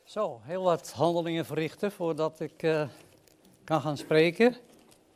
Zo, heel wat handelingen verrichten voordat ik kan gaan spreken. Ik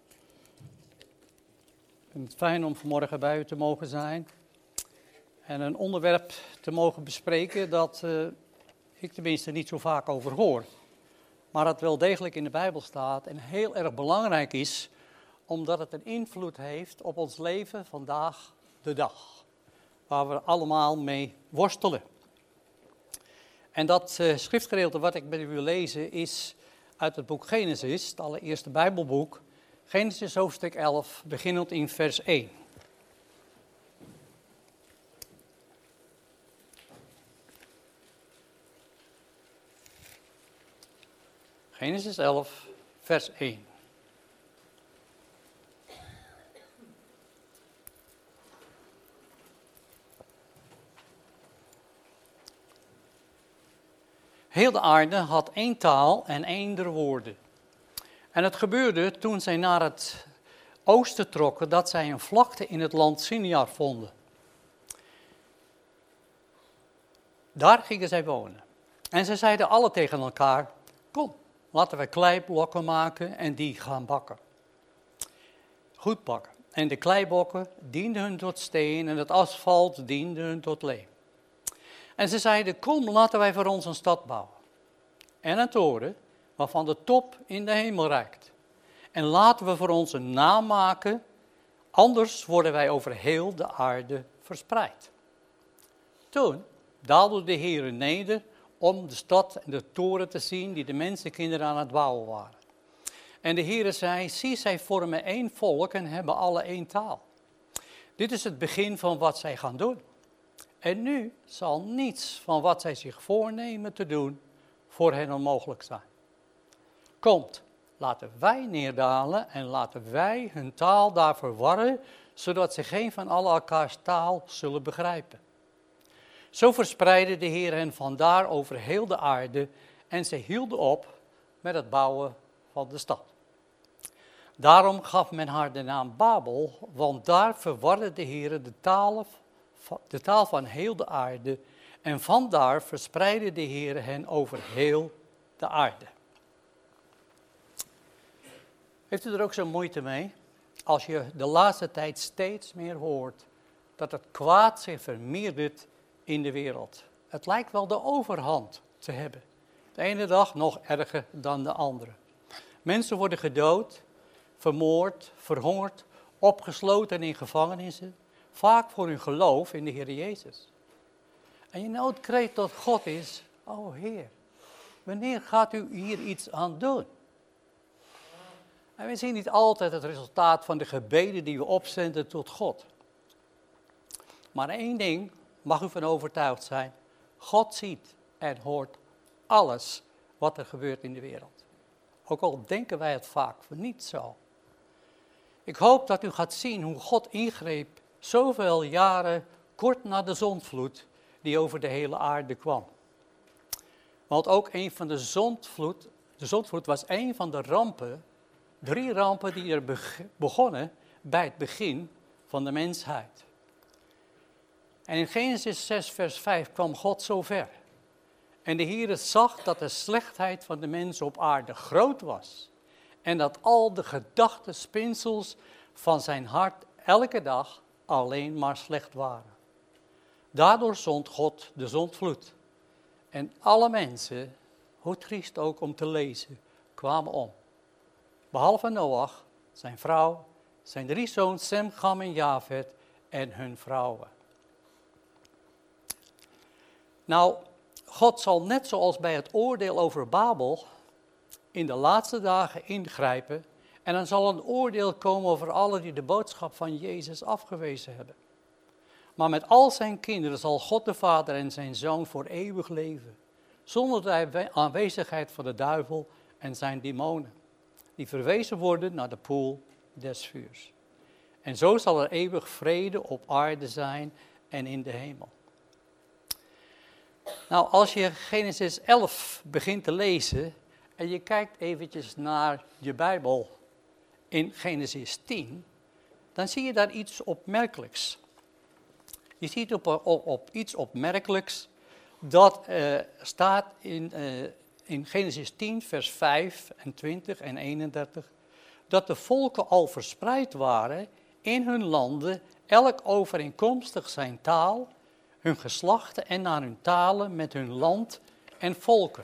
vind het fijn om vanmorgen bij u te mogen zijn. En een onderwerp te mogen bespreken dat ik tenminste niet zo vaak over hoor. Maar dat wel degelijk in de Bijbel staat en heel erg belangrijk is, omdat het een invloed heeft op ons leven vandaag de dag. Waar we allemaal mee worstelen. En dat schriftgedeelte wat ik met u wil lezen is uit het boek Genesis, het allereerste Bijbelboek. Genesis hoofdstuk 11, beginnend in vers 1. Genesis 11, vers 1. Heel de aarde had één taal en één woorden. En het gebeurde toen zij naar het oosten trokken, dat zij een vlakte in het land Siniar vonden. Daar gingen zij wonen. En zij zeiden alle tegen elkaar, kom, laten we kleiblokken maken en die gaan bakken. Goed bakken. En de kleiblokken dienden hun tot steen en het asfalt diende hun tot leem. En ze zeiden, kom, laten wij voor ons een stad bouwen. En een toren, waarvan de top in de hemel reikt. En laten we voor ons een naam maken, anders worden wij over heel de aarde verspreid. Toen daalde de Heer neder om de stad en de toren te zien die de mensenkinderen aan het bouwen waren. En de Heer zei, zie, zij vormen één volk en hebben alle één taal. Dit is het begin van wat zij gaan doen. En nu zal niets van wat zij zich voornemen te doen voor hen onmogelijk zijn. Komt, laten wij neerdalen en laten wij hun taal daar verwarren, zodat ze geen van alle elkaars taal zullen begrijpen. Zo verspreidde de Heer hen vandaar over heel de aarde en ze hielden op met het bouwen van de stad. Daarom gaf men haar de naam Babel, want daar verwarde de Heer de taal van heel de aarde en vandaar verspreidde de Heer hen over heel de aarde. Heeft u er ook zo moeite mee? Als je de laatste tijd steeds meer hoort dat het kwaad zich vermeerdert in de wereld. Het lijkt wel de overhand te hebben. De ene dag nog erger dan de andere. Mensen worden gedood, vermoord, verhongerd, opgesloten in gevangenissen. Vaak voor hun geloof in de Heer Jezus. En je noodkreet tot God is, o Heer, wanneer gaat u hier iets aan doen? En we zien niet altijd het resultaat van de gebeden die we opzenden tot God. Maar één ding mag u van overtuigd zijn. God ziet en hoort alles wat er gebeurt in de wereld. Ook al denken wij het vaak voor niet zo. Ik hoop dat u gaat zien hoe God ingreep zoveel jaren kort na de zondvloed die over de hele aarde kwam. Want ook de zondvloed was een van de rampen, 3 rampen die er begonnen bij het begin van de mensheid. En in Genesis 6 vers 5 kwam God zo ver. En de Heere zag dat de slechtheid van de mens op aarde groot was. En dat al de gedachtenspinsels van zijn hart elke dag alleen maar slecht waren. Daardoor zond God de zondvloed. En alle mensen, hoe triest ook om te lezen, kwamen om. Behalve Noach, zijn vrouw, zijn 3 zoons Sem, Cham en Jafet en hun vrouwen. Nou, God zal net zoals bij het oordeel over Babel in de laatste dagen ingrijpen. En dan zal een oordeel komen over allen die de boodschap van Jezus afgewezen hebben. Maar met al zijn kinderen zal God de Vader en zijn Zoon voor eeuwig leven. Zonder de aanwezigheid van de duivel en zijn demonen. Die verwezen worden naar de poel des vuurs. En zo zal er eeuwig vrede op aarde zijn en in de hemel. Nou, als je Genesis 11 begint te lezen en je kijkt eventjes naar je Bijbel in Genesis 10, dan zie je daar iets opmerkelijks. Je ziet op iets opmerkelijks dat staat in Genesis 10, vers 5 en 20 en 31, dat de volken al verspreid waren in hun landen, elk overeenkomstig zijn taal, hun geslachten en naar hun talen met hun land en volken.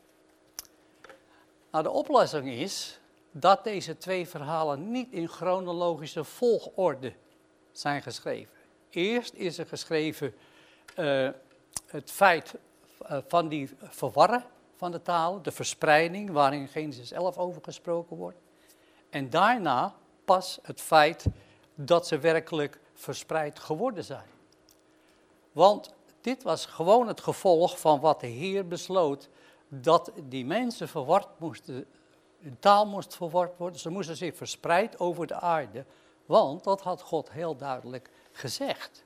Nou, de oplossing is dat deze twee verhalen niet in chronologische volgorde zijn geschreven. Eerst is er geschreven het feit van die verwarren van de talen, de verspreiding waarin Genesis 11 over gesproken wordt. En daarna pas het feit dat ze werkelijk verspreid geworden zijn. Want dit was gewoon het gevolg van wat de Heer besloot, dat die mensen verward moesten, hun taal moest verward worden, ze moesten zich verspreid over de aarde, want dat had God heel duidelijk gezegd.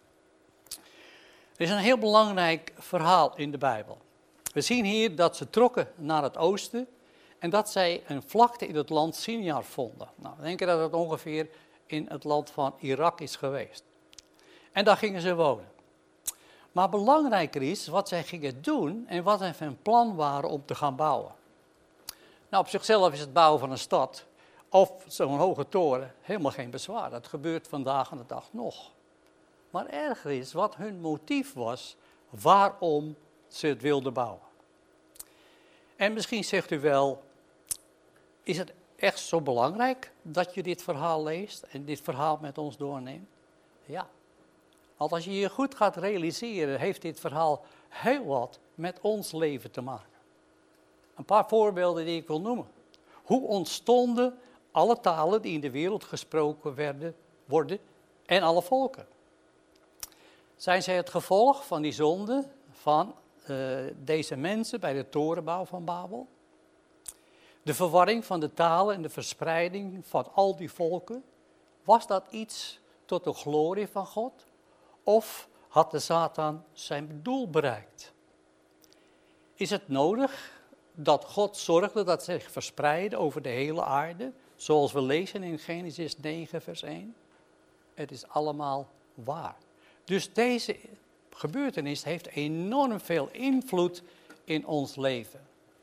Er is een heel belangrijk verhaal in de Bijbel. We zien hier dat ze trokken naar het oosten en dat zij een vlakte in het land Sinjar vonden. Nou, we denken dat het ongeveer in het land van Irak is geweest. En daar gingen ze wonen. Maar belangrijker is wat zij gingen doen en wat hun plan waren om te gaan bouwen. Nou, op zichzelf is het bouwen van een stad of zo'n hoge toren helemaal geen bezwaar. Dat gebeurt vandaag aan de dag nog. Maar erger is wat hun motief was waarom ze het wilden bouwen. En misschien zegt u wel, is het echt zo belangrijk dat je dit verhaal leest en dit verhaal met ons doorneemt? Ja. Want als je je goed gaat realiseren, heeft dit verhaal heel wat met ons leven te maken. Een paar voorbeelden die ik wil noemen. Hoe ontstonden alle talen die in de wereld gesproken worden en alle volken? Zijn zij het gevolg van die zonde van deze mensen bij de torenbouw van Babel? De verwarring van de talen en de verspreiding van al die volken, was dat iets tot de glorie van God? Of had de Satan zijn doel bereikt? Is het nodig dat God zorgde dat ze zich verspreiden over de hele aarde, zoals we lezen in Genesis 9 vers 1? Het is allemaal waar. Dus deze gebeurtenis heeft enorm veel invloed in ons leven.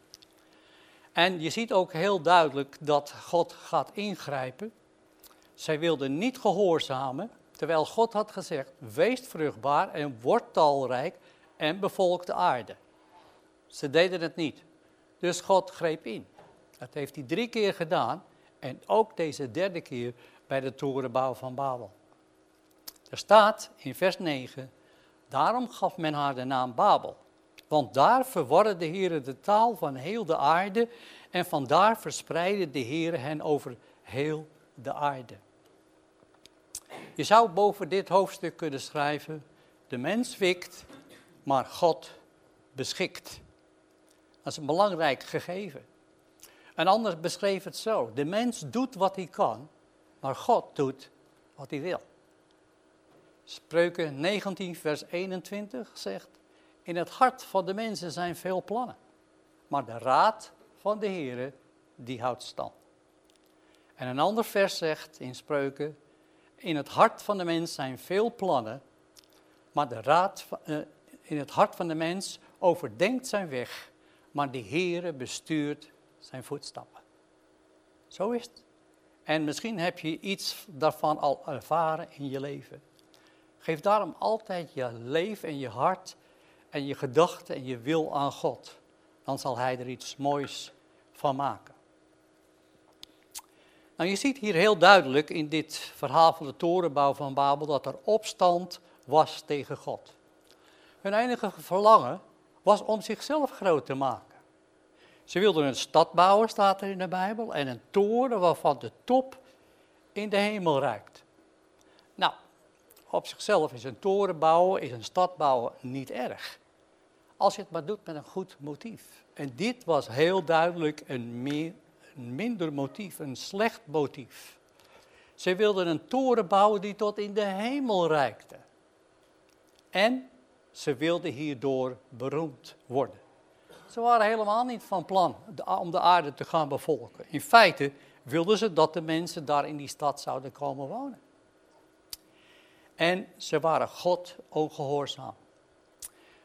En je ziet ook heel duidelijk dat God gaat ingrijpen. Zij wilden niet gehoorzamen, terwijl God had gezegd, wees vruchtbaar en word talrijk en bevolk de aarde. Ze deden het niet. Dus God greep in. Dat heeft hij 3 keer gedaan en ook deze 3e keer bij de torenbouw van Babel. Er staat in vers 9, daarom gaf men haar de naam Babel. Want daar verwarde de Heer de taal van heel de aarde en vandaar verspreidde de Heer hen over heel de aarde. Je zou boven dit hoofdstuk kunnen schrijven, de mens wikt, maar God beschikt. Dat is een belangrijk gegeven. Een ander beschreef het zo, de mens doet wat hij kan, maar God doet wat hij wil. Spreuken 19 vers 21 zegt, in het hart van de mensen zijn veel plannen, maar de raad van de Heere, die houdt stand. En een ander vers zegt in Spreuken, in het hart van de mens zijn veel plannen, maar in het hart van de mens overdenkt zijn weg, maar de Heere bestuurt zijn voetstappen. Zo is het. En misschien heb je iets daarvan al ervaren in je leven. Geef daarom altijd je leven en je hart en je gedachten en je wil aan God. Dan zal Hij er iets moois van maken. Nou, je ziet hier heel duidelijk in dit verhaal van de torenbouw van Babel dat er opstand was tegen God. Hun enige verlangen was om zichzelf groot te maken. Ze wilden een stad bouwen, staat er in de Bijbel, en een toren waarvan de top in de hemel reikt. Nou, op zichzelf is een toren bouwen, is een stad bouwen niet erg. Als je het maar doet met een goed motief. En dit was heel duidelijk een minder motief, een slecht motief. Ze wilden een toren bouwen die tot in de hemel reikte. En ze wilden hierdoor beroemd worden. Ze waren helemaal niet van plan om de aarde te gaan bevolken. In feite wilden ze dat de mensen daar in die stad zouden komen wonen. En ze waren God ongehoorzaam.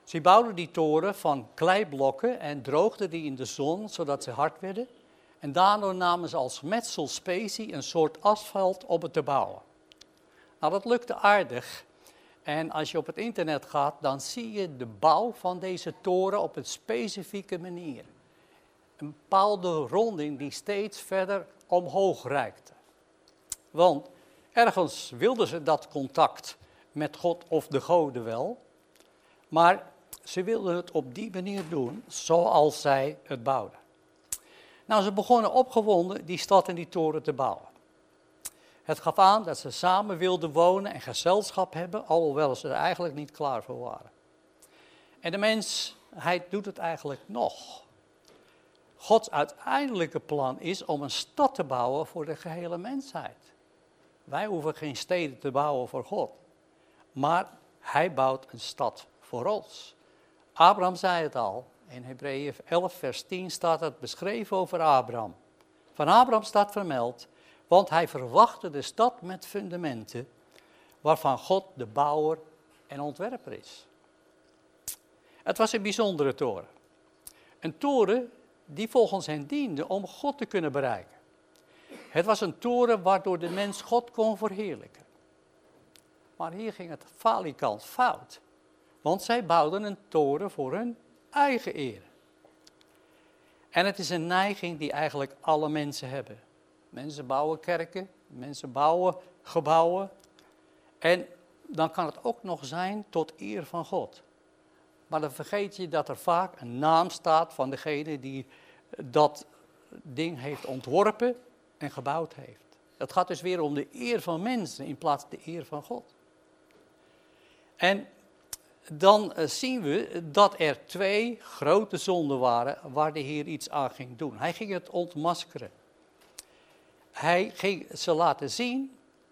Ze bouwden die toren van kleiblokken en droogden die in de zon, zodat ze hard werden. En daardoor namen ze als metselspecie een soort asfalt om het te bouwen. Nou, dat lukte aardig. En als je op het internet gaat, dan zie je de bouw van deze toren op een specifieke manier. Een bepaalde ronding die steeds verder omhoog reikte. Want ergens wilden ze dat contact met God of de goden wel, maar ze wilden het op die manier doen zoals zij het bouwden. Nou, ze begonnen opgewonden die stad en die toren te bouwen. Het gaf aan dat ze samen wilden wonen en gezelschap hebben, alhoewel ze er eigenlijk niet klaar voor waren. En de mensheid doet het eigenlijk nog. Gods uiteindelijke plan is om een stad te bouwen voor de gehele mensheid. Wij hoeven geen steden te bouwen voor God, maar hij bouwt een stad voor ons. Abraham zei het al, in Hebreeën 11 vers 10 staat het beschreven over Abraham. Van Abraham staat vermeld, want hij verwachtte de stad met fundamenten, waarvan God de bouwer en ontwerper is. Het was een bijzondere toren. Een toren die volgens hen diende om God te kunnen bereiken. Het was een toren waardoor de mens God kon verheerlijken. Maar hier ging het falikant fout. Want zij bouwden een toren voor hun eigen eer. En het is een neiging die eigenlijk alle mensen hebben. Mensen bouwen kerken, mensen bouwen gebouwen. En dan kan het ook nog zijn tot eer van God. Maar dan vergeet je dat er vaak een naam staat van degene die dat ding heeft ontworpen en gebouwd heeft. Het gaat dus weer om de eer van mensen in plaats van de eer van God. En dan zien we dat er 2 grote zonden waren waar de Heer iets aan ging doen. Hij ging het ontmaskeren. Hij ging ze laten zien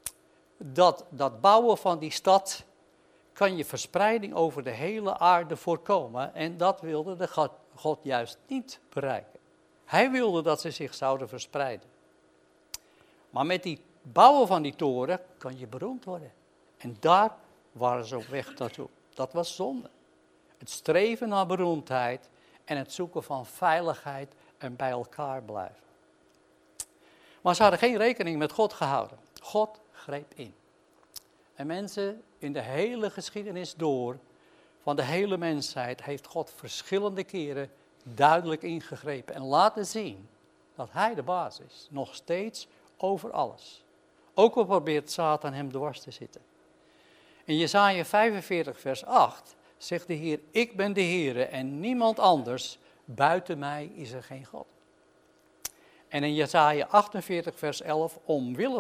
dat bouwen van die stad kan je verspreiding over de hele aarde voorkomen. En dat wilde de God juist niet bereiken. Hij wilde dat ze zich zouden verspreiden. Maar met die bouwen van die toren kan je beroemd worden. En daar waren ze op weg naartoe. Dat was zonde. Het streven naar beroemdheid en het zoeken van veiligheid en bij elkaar blijven. Maar ze hadden geen rekening met God gehouden. God greep in. En mensen, in de hele geschiedenis door, van de hele mensheid, heeft God verschillende keren duidelijk ingegrepen. En laten zien dat hij de baas is. Nog steeds over alles. Ook al probeert Satan hem dwars te zitten. In Jesaja 45 vers 8 zegt de Heer, ik ben de Heere en niemand anders, buiten mij is er geen God. En in Jesaja 48 vers 11, omwille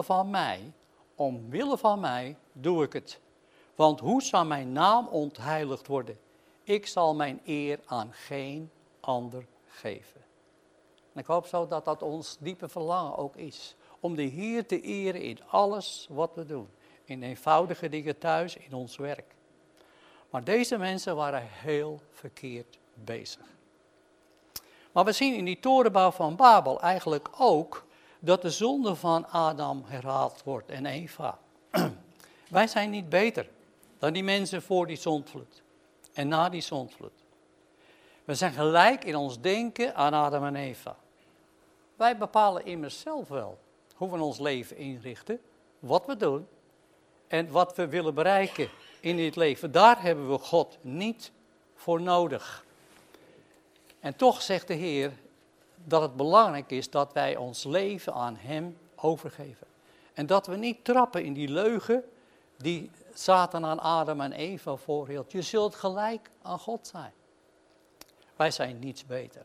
van mij doe ik het. Want hoe zal mijn naam ontheiligd worden? Ik zal mijn eer aan geen ander geven. En ik hoop zo dat dat ons diepe verlangen ook is. Om de Heer te eren in alles wat we doen. In eenvoudige dingen thuis, in ons werk. Maar deze mensen waren heel verkeerd bezig. Maar we zien in die torenbouw van Babel eigenlijk ook dat de zonde van Adam herhaald wordt en Eva. Wij zijn niet beter dan die mensen voor die zondvloed en na die zondvloed. We zijn gelijk in ons denken aan Adam en Eva. Wij bepalen immers zelf wel hoe we ons leven inrichten, wat we doen en wat we willen bereiken in dit leven. Daar hebben we God niet voor nodig. En toch zegt de Heer dat het belangrijk is dat wij ons leven aan Hem overgeven. En dat we niet trappen in die leugen die Satan aan Adam en Eva voorhield. Je zult gelijk aan God zijn. Wij zijn niets beter.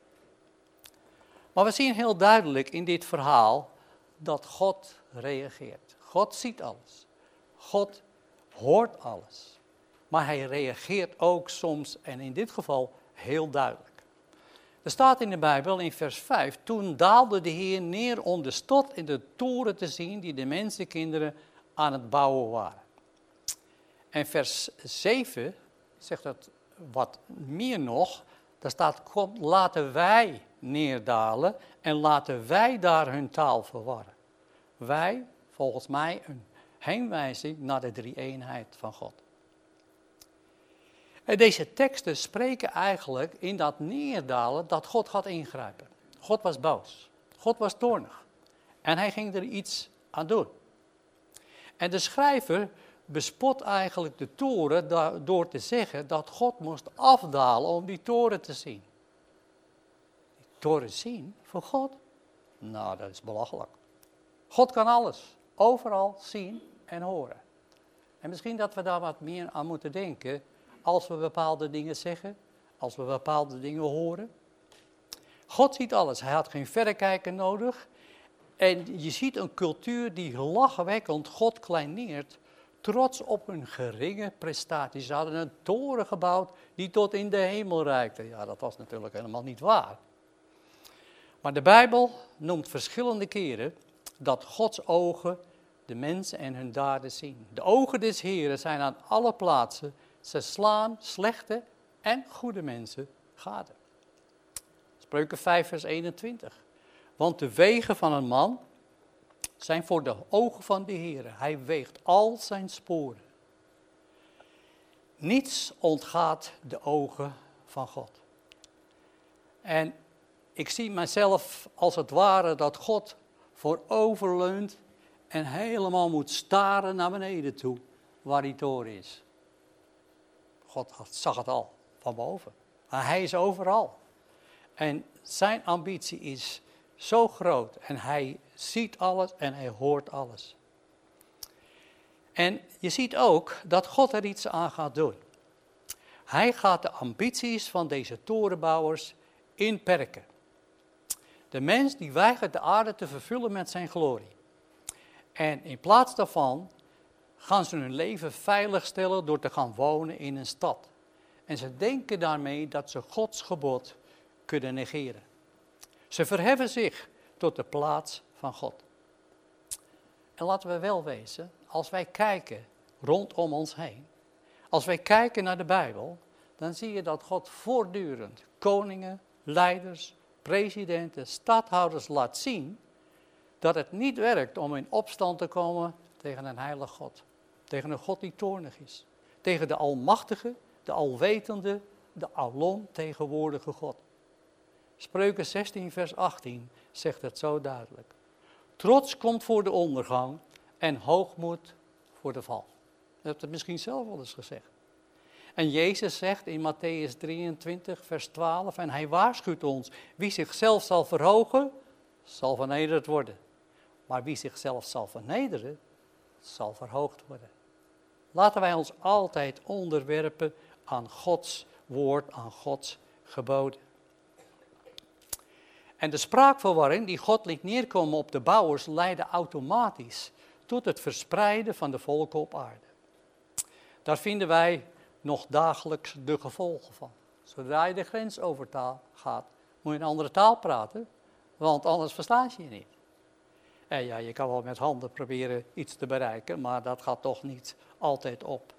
Maar we zien heel duidelijk in dit verhaal dat God reageert. God ziet alles. God hoort alles. Maar hij reageert ook soms, en in dit geval heel duidelijk. Er staat in de Bijbel in vers 5, toen daalde de Heer neer om de stad in de toren te zien die de mensenkinderen aan het bouwen waren. En vers 7 zegt dat wat meer nog, daar staat, kom, laten wij neerdalen en laten wij daar hun taal verwarren. Wij, volgens mij, een heenwijzing naar de drie-eenheid van God. En deze teksten spreken eigenlijk in dat neerdalen dat God gaat ingrijpen. God was boos. God was toornig. En hij ging er iets aan doen. En de schrijver bespot eigenlijk de toren door te zeggen dat God moest afdalen om die toren te zien. Die toren zien voor God? Nou, dat is belachelijk. God kan alles, overal zien en horen. En misschien dat we daar wat meer aan moeten denken als we bepaalde dingen zeggen, als we bepaalde dingen horen. God ziet alles, hij had geen verrekijker nodig. En je ziet een cultuur die lachwekkend God kleineert, trots op hun geringe prestaties. Ze hadden een toren gebouwd die tot in de hemel reikte. Ja, dat was natuurlijk helemaal niet waar. Maar de Bijbel noemt verschillende keren dat Gods ogen de mensen en hun daden zien. De ogen des Heeren zijn aan alle plaatsen. Ze slaan slechte en goede mensen gade. Spreuken 5 vers 21. Want de wegen van een man zijn voor de ogen van de Heer. Hij weegt al zijn sporen. Niets ontgaat de ogen van God. En ik zie mezelf als het ware dat God vooroverleunt en helemaal moet staren naar beneden toe, waar die toren is. God zag het al van boven. Maar hij is overal. En zijn ambitie is zo groot en hij ziet alles en hij hoort alles. En je ziet ook dat God er iets aan gaat doen. Hij gaat de ambities van deze torenbouwers inperken. De mens die weigert de aarde te vervullen met zijn glorie. En in plaats daarvan gaan ze hun leven veiligstellen door te gaan wonen in een stad. En ze denken daarmee dat ze Gods gebod kunnen negeren. Ze verheffen zich tot de plaats van God. En laten we wel wezen, als wij kijken rondom ons heen, als wij kijken naar de Bijbel, dan zie je dat God voortdurend koningen, leiders, presidenten, stadhouders laat zien dat het niet werkt om in opstand te komen tegen een heilig God. Tegen een God die toornig is. Tegen de almachtige, de alwetende, de alomtegenwoordige God. Spreuken 16 vers 18 zegt het zo duidelijk. Trots komt voor de ondergang en hoogmoed voor de val. U hebt het misschien zelf wel eens gezegd. En Jezus zegt in Matthäus 23 vers 12, en hij waarschuwt ons, wie zichzelf zal verhogen, zal vernederd worden. Maar wie zichzelf zal vernederen, zal verhoogd worden. Laten wij ons altijd onderwerpen aan Gods woord, aan Gods geboden. En de spraakverwarring die God liet neerkomen op de bouwers leidde automatisch tot het verspreiden van de volken op aarde. Daar vinden wij nog dagelijks de gevolgen van. Zodra je de grens over gaat, moet je een andere taal praten, want anders versta je niet. En ja, je kan wel met handen proberen iets te bereiken, maar dat gaat toch niet altijd op.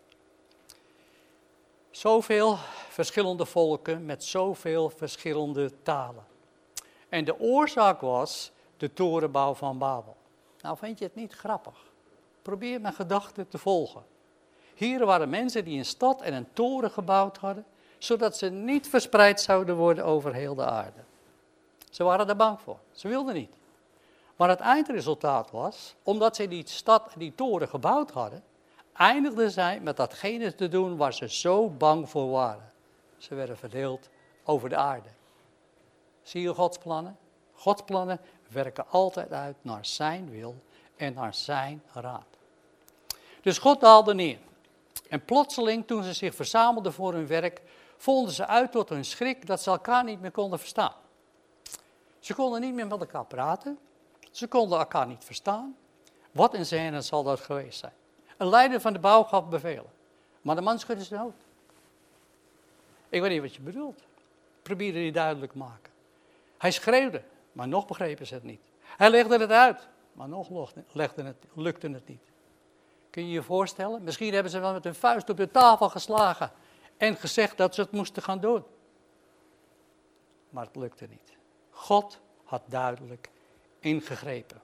Zoveel verschillende volken met zoveel verschillende talen. En de oorzaak was de torenbouw van Babel. Nou, vind je het niet grappig? Probeer mijn gedachten te volgen. Hier waren mensen die een stad en een toren gebouwd hadden, zodat ze niet verspreid zouden worden over heel de aarde. Ze waren er bang voor. Ze wilden niet. Maar het eindresultaat was, omdat ze die stad en die toren gebouwd hadden, eindigden zij met datgene te doen waar ze zo bang voor waren. Ze werden verdeeld over de aarde. Zie je Gods plannen? Gods plannen werken altijd uit naar zijn wil en naar zijn raad. Dus God daalde neer. En plotseling, toen ze zich verzamelden voor hun werk, vonden ze uit tot hun schrik dat ze elkaar niet meer konden verstaan. Ze konden niet meer met elkaar praten. Ze konden elkaar niet verstaan. Wat een scène zal dat geweest zijn. Een leider van de bouw gaf bevelen. Maar de man schudde zijn hoofd. Ik weet niet wat je bedoelt. Probeerde die duidelijk maken. Hij schreeuwde, maar nog begrepen ze het niet. Hij legde het uit, maar nog lukte het niet. Kun je je voorstellen? Misschien hebben ze wel met hun vuist op de tafel geslagen en gezegd dat ze het moesten gaan doen. Maar het lukte niet. God had duidelijk ingegrepen.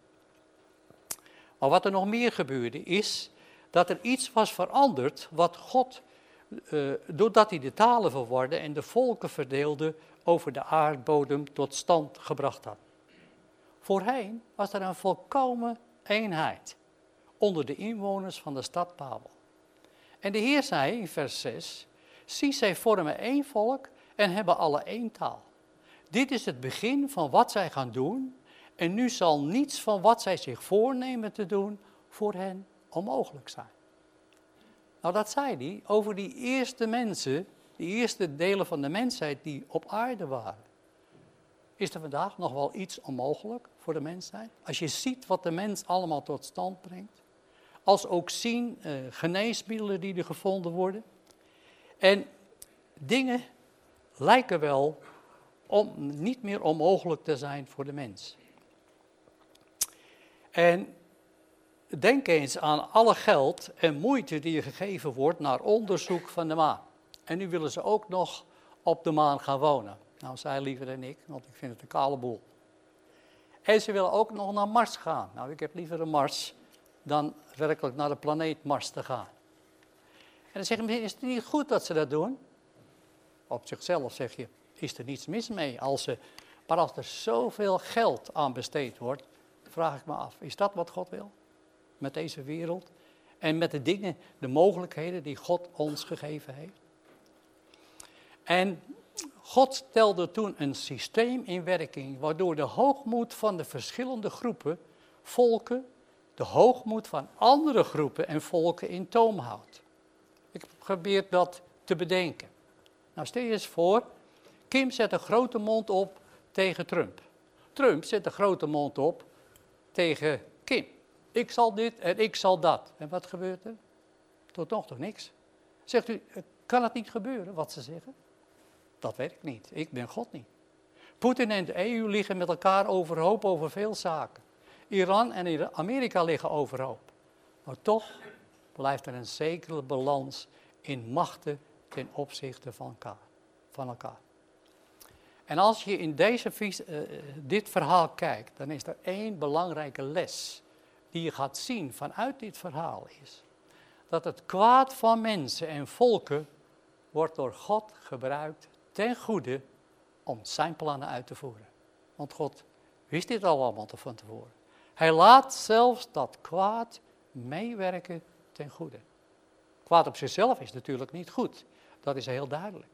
Maar wat er nog meer gebeurde is dat er iets was veranderd wat God doordat hij de talen verwarde en de volken verdeelde over de aardbodem tot stand gebracht had. Voorheen was er een volkomen eenheid onder de inwoners van de stad Babel. En de Heer zei in vers 6, zie, zij vormen één volk en hebben alle één taal. Dit is het begin van wat zij gaan doen en nu zal niets van wat zij zich voornemen te doen voor hen onmogelijk zijn. Nou, dat zei hij over die eerste mensen, die eerste delen van de mensheid die op aarde waren. Is er vandaag nog wel iets onmogelijk voor de mensheid? Als je ziet wat de mens allemaal tot stand brengt. Als ook zien geneesmiddelen die er gevonden worden. En dingen lijken wel niet meer onmogelijk te zijn voor de mens. En denk eens aan alle geld en moeite die er gegeven wordt naar onderzoek van de maan. En nu willen ze ook nog op de maan gaan wonen. Nou, zij liever dan ik, want ik vind het een kale boel. En ze willen ook nog naar Mars gaan. Nou, ik heb liever een Mars dan werkelijk naar de planeet Mars te gaan. En dan zeg je, is het niet goed dat ze dat doen? Op zichzelf zeg je, is er niets mis mee. Maar als er zoveel geld aan besteed wordt, vraag ik me af, is dat wat God wil? Met deze wereld en met de dingen, de mogelijkheden die God ons gegeven heeft. En God stelde toen een systeem in werking, waardoor de hoogmoed van de verschillende groepen, volken, de hoogmoed van andere groepen en volken in toom houdt. Ik probeer dat te bedenken. Nou, stel je eens voor, Kim zet een grote mond op tegen Trump. Trump zet een grote mond op tegen Kim. Ik zal dit en ik zal dat. En wat gebeurt er? Tot nog toch niks. Zegt u, kan het niet gebeuren wat ze zeggen? Dat weet ik niet. Ik ben God niet. Poetin en de EU liggen met elkaar overhoop over veel zaken. Iran en Amerika liggen overhoop. Maar toch blijft er een zekere balans in machten ten opzichte van elkaar. En als je in dit verhaal kijkt, dan is er één belangrijke les die je gaat zien vanuit dit verhaal is. Dat het kwaad van mensen en volken wordt door God gebruikt ten goede om zijn plannen uit te voeren. Want God wist dit al allemaal van tevoren. Hij laat zelfs dat kwaad meewerken ten goede. Kwaad op zichzelf is natuurlijk niet goed. Dat is heel duidelijk.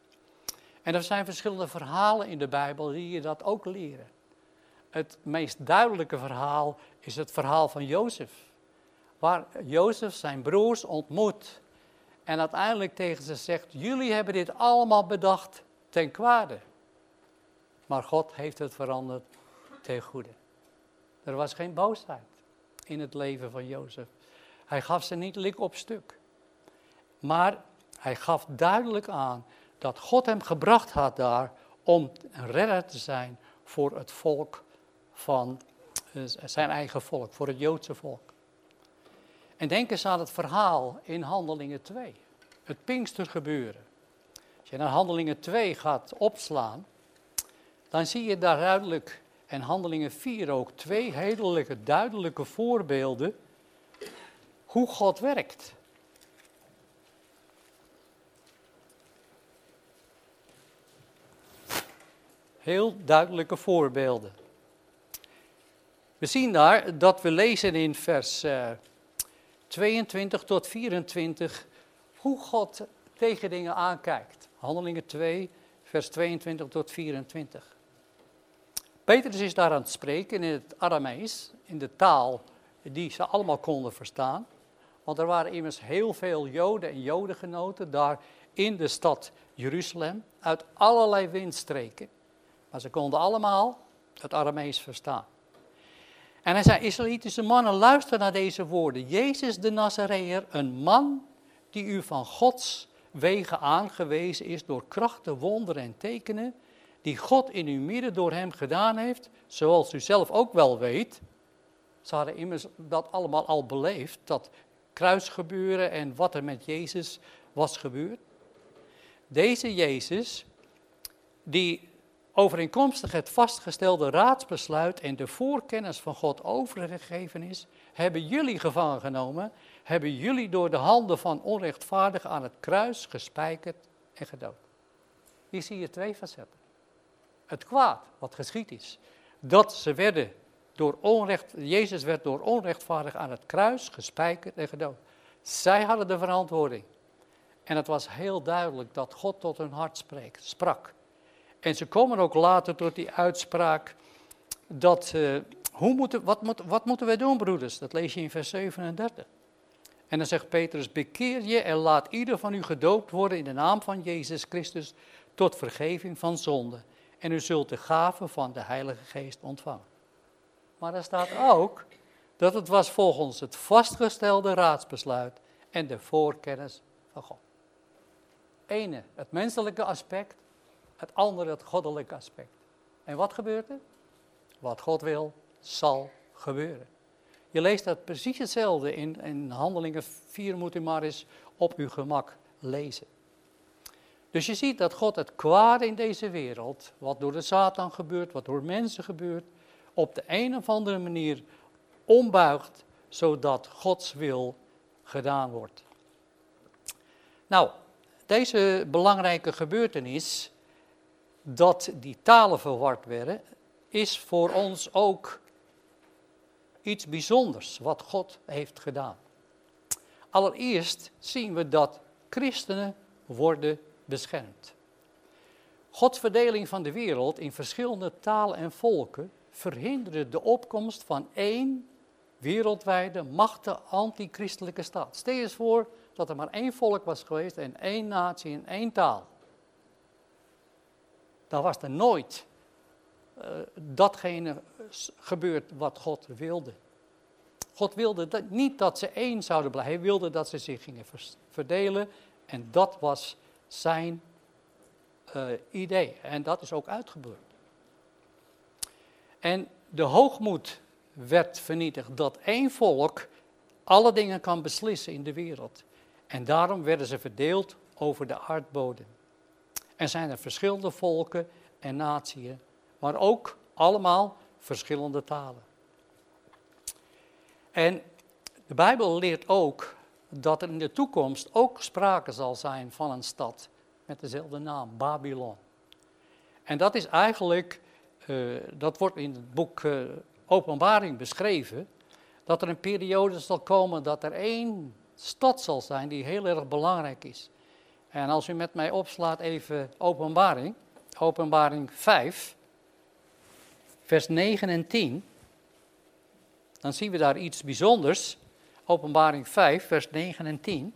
En er zijn verschillende verhalen in de Bijbel die je dat ook leren. Het meest duidelijke verhaal is het verhaal van Jozef. Waar Jozef zijn broers ontmoet. En uiteindelijk tegen ze zegt, jullie hebben dit allemaal bedacht ten kwade. Maar God heeft het veranderd ten goede. Er was geen boosheid in het leven van Jozef. Hij gaf ze niet lik op stuk. Maar hij gaf duidelijk aan dat God hem gebracht had daar om een redder te zijn voor het volk van zijn eigen volk, voor het Joodse volk. En denk eens aan het verhaal in Handelingen 2, het Pinkstergebeuren. Als je naar Handelingen 2 gaat opslaan, dan zie je daar duidelijk, en Handelingen 4 ook, twee hele duidelijke voorbeelden hoe God werkt. Heel duidelijke voorbeelden. We zien daar dat we lezen in vers 22 tot 24 hoe God tegen dingen aankijkt. Handelingen 2, vers 22 tot 24. Petrus is daar aan het spreken in het Aramees, in de taal die ze allemaal konden verstaan. Want er waren immers heel veel Joden en Jodengenoten daar in de stad Jeruzalem, uit allerlei windstreken. Maar ze konden allemaal het Aramees verstaan. En hij zei, Israëlitische mannen, luister naar deze woorden. Jezus de Nazareër, een man die u van Gods wegen aangewezen is door krachten, wonderen en tekenen, die God in uw midden door hem gedaan heeft, zoals u zelf ook wel weet. Ze hadden immers dat allemaal al beleefd, dat kruisgebeuren en wat er met Jezus was gebeurd. Deze Jezus, die overeenkomstig het vastgestelde raadsbesluit en de voorkennis van God overgegeven is, hebben jullie gevangen genomen, hebben jullie door de handen van onrechtvaardigen aan het kruis gespijkerd en gedood. Hier zie je twee facetten. Het kwaad wat geschied is, dat ze werden Jezus werd door onrechtvaardig aan het kruis gespijkerd en gedood. Zij hadden de verantwoording. En het was heel duidelijk dat God tot hun hart sprak. En ze komen ook later tot die uitspraak dat, wat moeten wij doen, broeders? Dat lees je in vers 37. En dan zegt Petrus, bekeer je en laat ieder van u gedoopt worden in de naam van Jezus Christus tot vergeving van zonde. En u zult de gave van de Heilige Geest ontvangen. Maar er staat ook dat het was volgens het vastgestelde raadsbesluit en de voorkennis van God. Ene, het menselijke aspect, het andere, het goddelijke aspect. En wat gebeurt er? Wat God wil, zal gebeuren. Je leest dat precies hetzelfde in Handelingen 4, moet u maar eens op uw gemak lezen. Dus je ziet dat God het kwade in deze wereld, wat door de Satan gebeurt, wat door mensen gebeurt, op de een of andere manier ombuigt, zodat Gods wil gedaan wordt. Nou, deze belangrijke gebeurtenis, dat die talen verward werden, is voor ons ook iets bijzonders wat God heeft gedaan. Allereerst zien we dat christenen worden beschermd. Gods verdeling van de wereld in verschillende talen en volken verhinderde de opkomst van één wereldwijde machtige antichristelijke staat. Stel je eens voor dat er maar één volk was geweest en één natie en één taal. Dan was er nooit datgene gebeurd wat God wilde. God wilde niet dat ze één zouden blijven. Hij wilde dat ze zich gingen verdelen. En dat was zijn idee. En dat is ook uitgebeurd. En de hoogmoed werd vernietigd. Dat één volk alle dingen kan beslissen in de wereld. En daarom werden ze verdeeld over de aardbodem. Er zijn er verschillende volken en natieën. Maar ook allemaal verschillende talen. En de Bijbel leert ook dat er in de toekomst ook sprake zal zijn van een stad met dezelfde naam, Babylon. En dat is eigenlijk, dat wordt in het boek Openbaring beschreven, dat er een periode zal komen dat er één stad zal zijn die heel erg belangrijk is. En als u met mij opslaat even Openbaring 5, vers 9 en 10, dan zien we daar iets bijzonders. Openbaring 5, vers 9 en 10.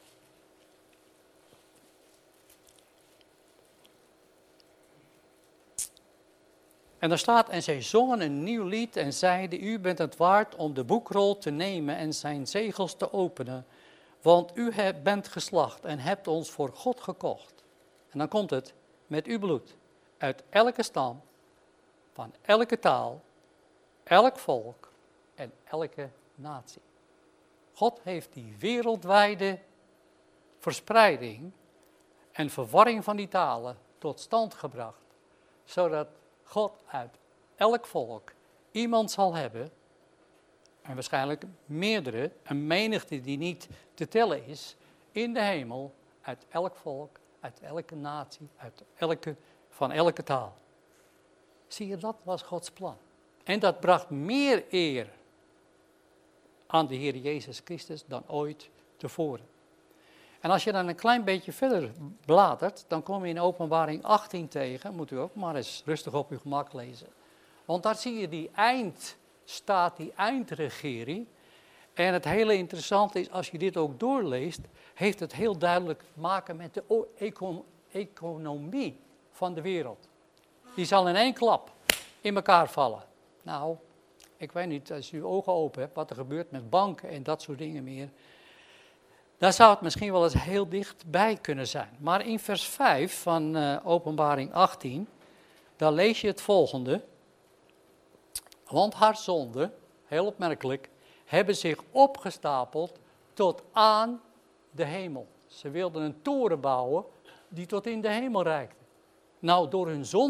En daar staat, en zij zongen een nieuw lied en zeiden, u bent het waard om de boekrol te nemen en zijn zegels te openen, want u bent geslacht en hebt ons voor God gekocht. En dan komt het, met uw bloed, uit elke stam, van elke taal, elk volk en elke natie. God heeft die wereldwijde verspreiding en verwarring van die talen tot stand gebracht, zodat God uit elk volk iemand zal hebben, en waarschijnlijk meerdere, een menigte die niet te tellen is, in de hemel, uit elk volk, uit elke natie, van elke taal. Zie je, dat was Gods plan. En dat bracht meer eer aan de Heer Jezus Christus dan ooit tevoren. En als je dan een klein beetje verder bladert, dan kom je in Openbaring 18 tegen, moet u ook maar eens rustig op uw gemak lezen. Want daar zie je die eindregering. En het hele interessante is, als je dit ook doorleest, heeft het heel duidelijk te maken met de economie van de wereld. Die zal in één klap in elkaar vallen. Nou, ik weet niet, als u uw ogen open hebt, wat er gebeurt met banken en dat soort dingen meer. Daar zou het misschien wel eens heel dichtbij kunnen zijn. Maar in vers 5 van Openbaring 18, daar lees je het volgende. Want haar zonden, heel opmerkelijk, hebben zich opgestapeld tot aan de hemel. Ze wilden een toren bouwen die tot in de hemel reikte. Nou, door hun zonde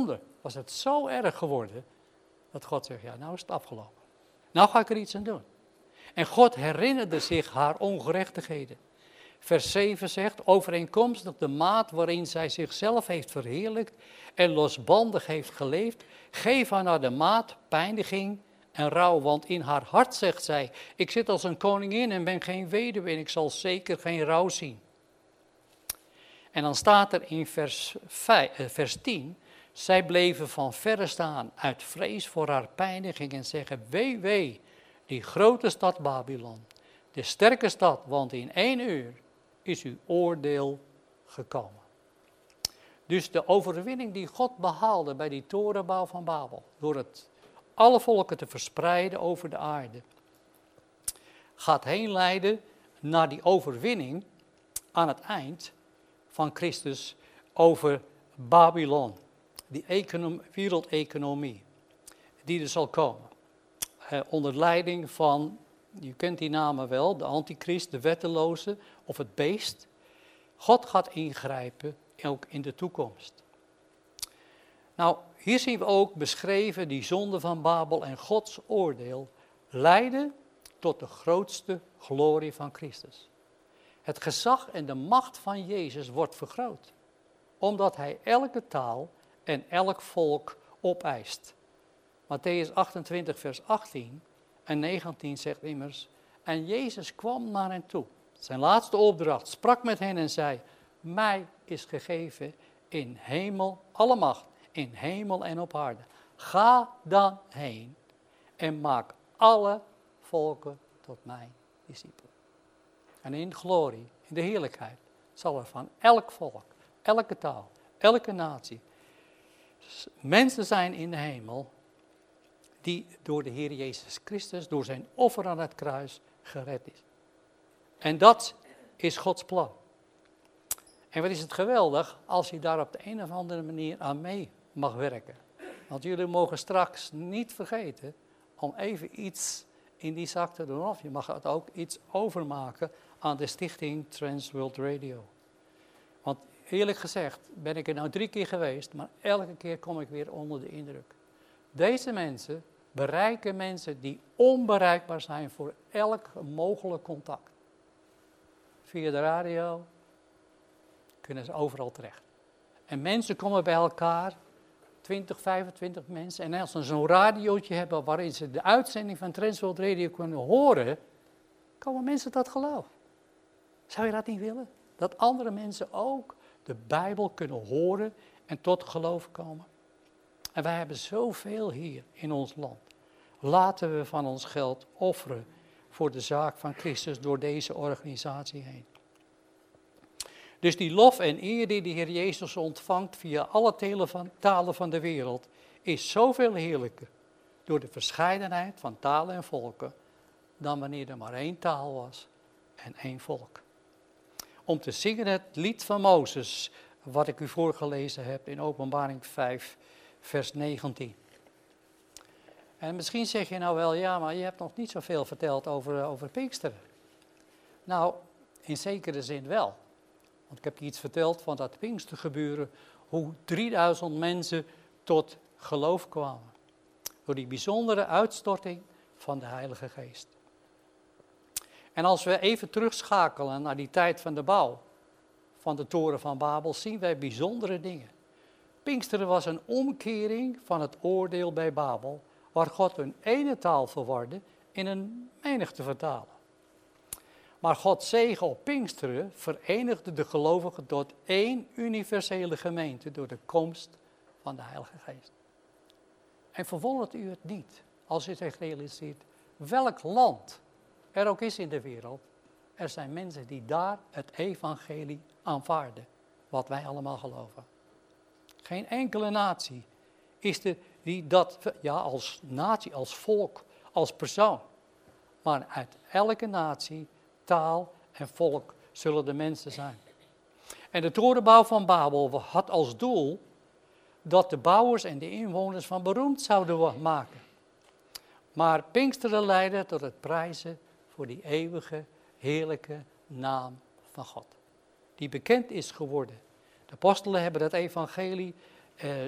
was het zo erg geworden, dat God zegt, ja, nou is het afgelopen. Nou ga ik er iets aan doen. En God herinnerde zich haar ongerechtigheden. Vers 7 zegt, overeenkomstig de maat waarin zij zichzelf heeft verheerlijkt en losbandig heeft geleefd, geef haar naar de maat pijniging en rouw. Want in haar hart zegt zij, ik zit als een koningin en ben geen weduwe en ik zal zeker geen rouw zien. En dan staat er in vers 10, zij bleven van verre staan uit vrees voor haar pijniging en zeggen, wee, wee, die grote stad Babylon, de sterke stad, want in 1 uur is uw oordeel gekomen. Dus de overwinning die God behaalde bij die torenbouw van Babel, door het alle volken te verspreiden over de aarde, gaat heen leiden naar die overwinning aan het eind van Christus over Babylon, die wereldeconomie die er zal komen. Onder leiding van, je kent die namen wel, de antichrist, de wetteloze of het beest. God gaat ingrijpen, ook in de toekomst. Nou, hier zien we ook beschreven die zonde van Babel en Gods oordeel leiden tot de grootste glorie van Christus. Het gezag en de macht van Jezus wordt vergroot, omdat hij elke taal en elk volk opeist. Matthäus 28 vers 18 en 19 zegt immers, en Jezus kwam naar hen toe, zijn laatste opdracht, sprak met hen en zei, mij is gegeven in hemel, alle macht, in hemel en op aarde. Ga dan heen en maak alle volken tot mijn discipelen. En in glorie, in de heerlijkheid, zal er van elk volk, elke taal, elke natie, mensen zijn in de hemel die door de Heer Jezus Christus, door zijn offer aan het kruis, gered is. En dat is Gods plan. En wat is het geweldig als je daar op de een of andere manier aan mee mag werken. Want jullie mogen straks niet vergeten om even iets in die zak te doen. Of je mag het ook iets overmaken aan de stichting Trans World Radio. Want eerlijk gezegd ben ik er nou 3 keer geweest, maar elke keer kom ik weer onder de indruk. Deze mensen bereiken mensen die onbereikbaar zijn voor elk mogelijk contact. Via de radio kunnen ze overal terecht. En mensen komen bij elkaar, 20, 25 mensen. En als ze zo'n radiootje hebben waarin ze de uitzending van Trans World Radio kunnen horen, komen mensen tot geloof. Zou je dat niet willen? Dat andere mensen ook de Bijbel kunnen horen en tot geloof komen. En wij hebben zoveel hier in ons land. Laten we van ons geld offeren voor de zaak van Christus door deze organisatie heen. Dus die lof en eer die de Heer Jezus ontvangt via alle talen van de wereld, is zoveel heerlijker door de verscheidenheid van talen en volken, dan wanneer er maar 1 taal was en 1 volk. Om te zingen het lied van Mozes, wat ik u voorgelezen heb in Openbaring 5, vers 19. En misschien zeg je nou wel, ja, maar je hebt nog niet zoveel verteld over Pinksteren. Nou, in zekere zin wel. Want ik heb je iets verteld van dat Pinkstergebeuren, hoe 3000 mensen tot geloof kwamen. Door die bijzondere uitstorting van de Heilige Geest. En als we even terugschakelen naar die tijd van de bouw van de toren van Babel, zien wij bijzondere dingen. Pinksteren was een omkering van het oordeel bij Babel, waar God een ene taal verwarde in een menigte vertalen. Maar Gods zegen op Pinksteren verenigde de gelovigen tot 1 universele gemeente door de komst van de Heilige Geest. En verwondert u het niet als u zich realiseert welk land er ook is in de wereld. Er zijn mensen die daar het evangelie aanvaarden, wat wij allemaal geloven. Geen enkele natie is die dat, ja, als natie, als volk, als persoon. Maar uit elke natie, taal en volk zullen de mensen zijn. En de torenbouw van Babel had als doel dat de bouwers en de inwoners van beroemd zouden maken. Maar Pinksteren leidde tot het prijzen voor die eeuwige, heerlijke naam van God. Die bekend is geworden. De apostelen hebben dat evangelie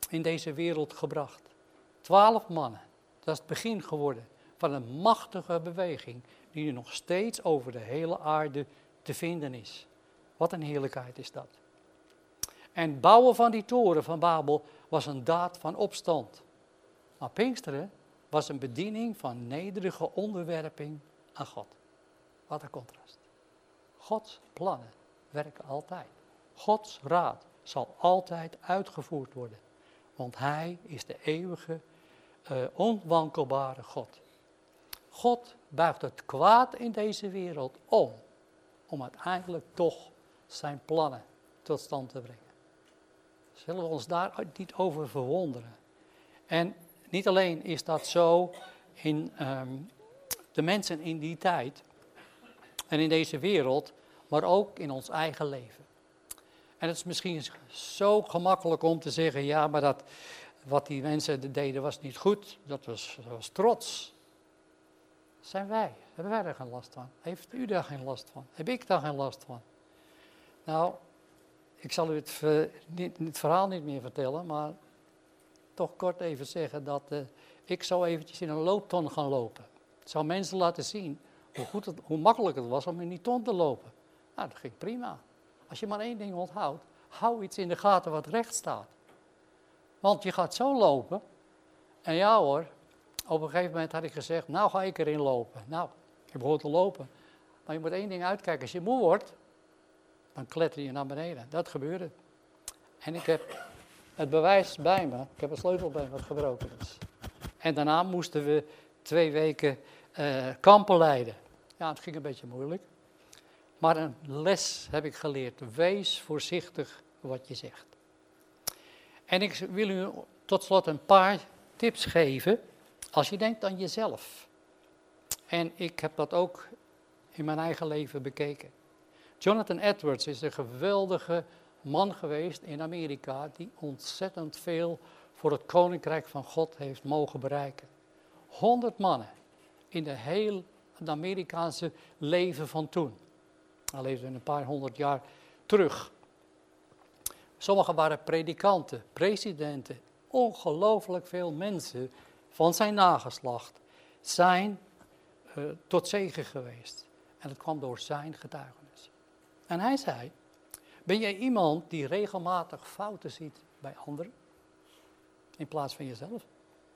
in deze wereld gebracht. 12 mannen. Dat is het begin geworden van een machtige beweging die nu nog steeds over de hele aarde te vinden is. Wat een heerlijkheid is dat. En het bouwen van die toren van Babel was een daad van opstand. Maar Pinksteren was een bediening van nederige onderwerping aan God. Wat een contrast. Gods plannen werken altijd. Gods raad zal altijd uitgevoerd worden. Want Hij is de eeuwige, onwankelbare God. God buigt het kwaad in deze wereld om uiteindelijk toch zijn plannen tot stand te brengen. Zullen we ons daar niet over verwonderen? En niet alleen is dat zo in de mensen in die tijd en in deze wereld, maar ook in ons eigen leven. En het is misschien zo gemakkelijk om te zeggen, ja, maar wat die mensen deden was niet goed, dat was trots. Dat zijn wij. Hebben wij daar geen last van? Heeft u daar geen last van? Heb ik daar geen last van? Nou, ik zal u het verhaal niet meer vertellen, maar toch kort even zeggen dat ik zou eventjes in een loopton gaan lopen. Ik zou mensen laten zien hoe makkelijk het was om in die ton te lopen. Nou, dat ging prima. Als je maar één ding onthoudt, hou iets in de gaten wat recht staat. Want je gaat zo lopen, en ja hoor, op een gegeven moment had ik gezegd, nou ga ik erin lopen. Nou, ik begon te lopen. Maar je moet één ding uitkijken, als je moe wordt, dan kletter je naar beneden. Dat gebeurde. En ik heb het bewijs bij me, ik heb een sleutel bij me wat gebroken is. En daarna moesten we 2 weken kampen leiden. Ja, het ging een beetje moeilijk. Maar een les heb ik geleerd. Wees voorzichtig wat je zegt. En ik wil u tot slot een paar tips geven als je denkt aan jezelf. En ik heb dat ook in mijn eigen leven bekeken. Jonathan Edwards is een geweldige man geweest in Amerika die ontzettend veel voor het Koninkrijk van God heeft mogen bereiken. 100 mannen in de hele Amerikaanse leven van toen. Hij leefde een paar 100 jaar terug. Sommigen waren predikanten, presidenten. Ongelooflijk veel mensen van zijn nageslacht zijn tot zegen geweest. En dat kwam door zijn getuigenis. En hij zei, ben jij iemand die regelmatig fouten ziet bij anderen? In plaats van jezelf?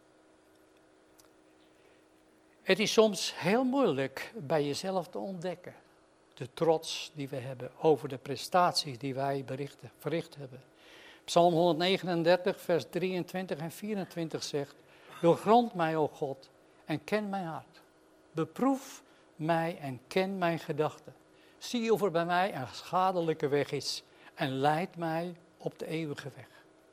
Het is soms heel moeilijk bij jezelf te ontdekken. De trots die we hebben over de prestaties die wij verricht hebben. Psalm 139, vers 23 en 24 zegt, doorgrond mij, o God, en ken mijn hart. Beproef mij en ken mijn gedachten. Zie of er bij mij een schadelijke weg is en leid mij op de eeuwige weg.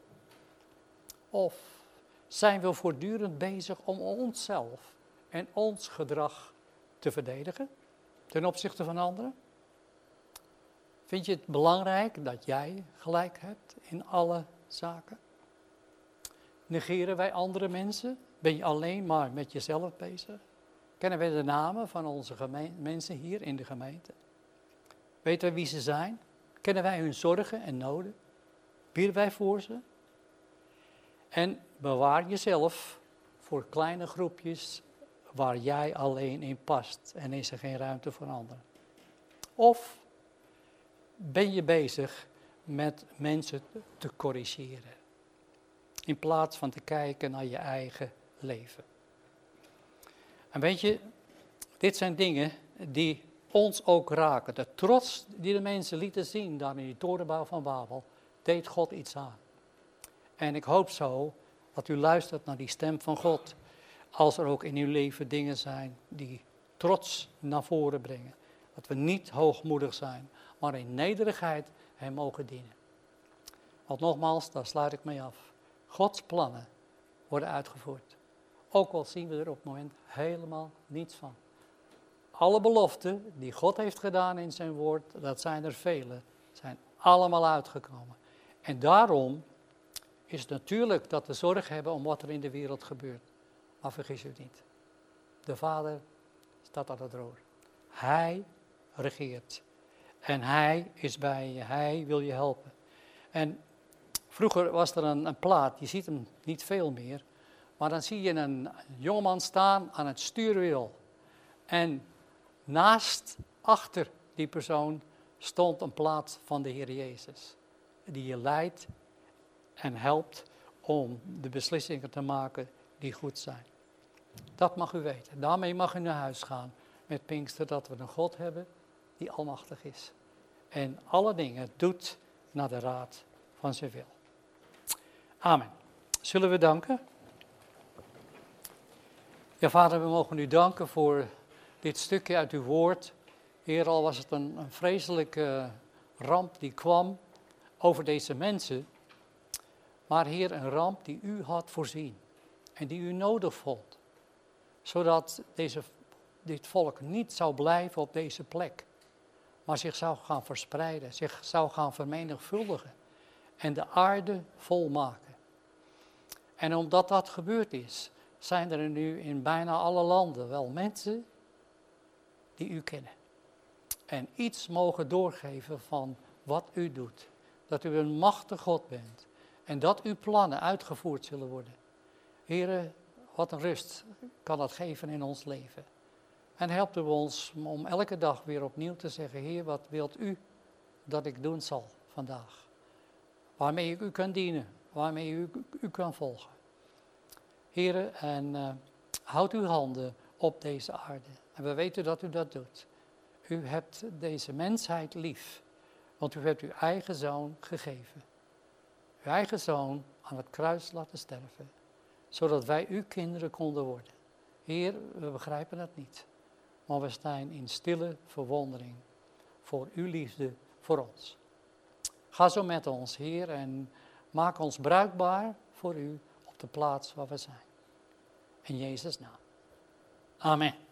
Of zijn we voortdurend bezig om onszelf en ons gedrag te verdedigen ten opzichte van anderen? Vind je het belangrijk dat jij gelijk hebt in alle zaken? Negeren wij andere mensen? Ben je alleen maar met jezelf bezig? Kennen wij de namen van onze mensen hier in de gemeente? Weten wij wie ze zijn? Kennen wij hun zorgen en noden? Bidden wij voor ze? En bewaar jezelf voor kleine groepjes waar jij alleen in past en is er geen ruimte voor anderen. Of ben je bezig met mensen te corrigeren, in plaats van te kijken naar je eigen leven. En weet je, dit zijn dingen die ons ook raken. De trots die de mensen lieten zien daar in die torenbouw van Babel, deed God iets aan. En ik hoop zo dat u luistert naar die stem van God, als er ook in uw leven dingen zijn die trots naar voren brengen. Dat we niet hoogmoedig zijn, maar in nederigheid hem mogen dienen. Want nogmaals, daar sluit ik mee af. Gods plannen worden uitgevoerd. Ook al zien we er op het moment helemaal niets van. Alle beloften die God heeft gedaan in zijn woord, dat zijn er vele, zijn allemaal uitgekomen. En daarom is het natuurlijk dat we zorg hebben om wat er in de wereld gebeurt. Maar vergis u niet. De Vader staat aan het roer. Hij regeert. En hij is bij je. Hij wil je helpen. En Vroeger was er een plaat, je ziet hem niet veel meer. Maar dan zie je een jongeman staan aan het stuurwiel. En achter die persoon stond een plaat van de Heer Jezus. Die je leidt en helpt om de beslissingen te maken die goed zijn. Dat mag u weten. Daarmee mag u naar huis gaan met Pinkster, dat we een God hebben die almachtig is. En alle dingen doet naar de raad van zijn wil. Amen. Zullen we danken? Ja, Vader, we mogen u danken voor dit stukje uit uw woord. Heer, al was het een vreselijke ramp die kwam over deze mensen. Maar Heer, een ramp die u had voorzien en die u nodig vond. Zodat dit volk niet zou blijven op deze plek. Maar zich zou gaan verspreiden, zich zou gaan vermenigvuldigen. En de aarde volmaken. En omdat dat gebeurd is, zijn er nu in bijna alle landen wel mensen die u kennen. En iets mogen doorgeven van wat u doet. Dat u een machtig God bent. En dat uw plannen uitgevoerd zullen worden. Here, wat een rust kan dat geven in ons leven. En helpt u ons om elke dag weer opnieuw te zeggen, Heer, wat wilt u dat ik doen zal vandaag? Waarmee ik u kan dienen, waarmee u kan volgen. Heer, en houd uw handen op deze aarde. En we weten dat u dat doet. U hebt deze mensheid lief, want u hebt uw eigen zoon gegeven. Uw eigen zoon aan het kruis laten sterven, zodat wij uw kinderen konden worden. Heer, we begrijpen het niet, maar we staan in stille verwondering voor uw liefde voor ons. Ga zo met ons, Heer, en maak ons bruikbaar voor u op de plaats waar we zijn. In Jezus' naam. Amen.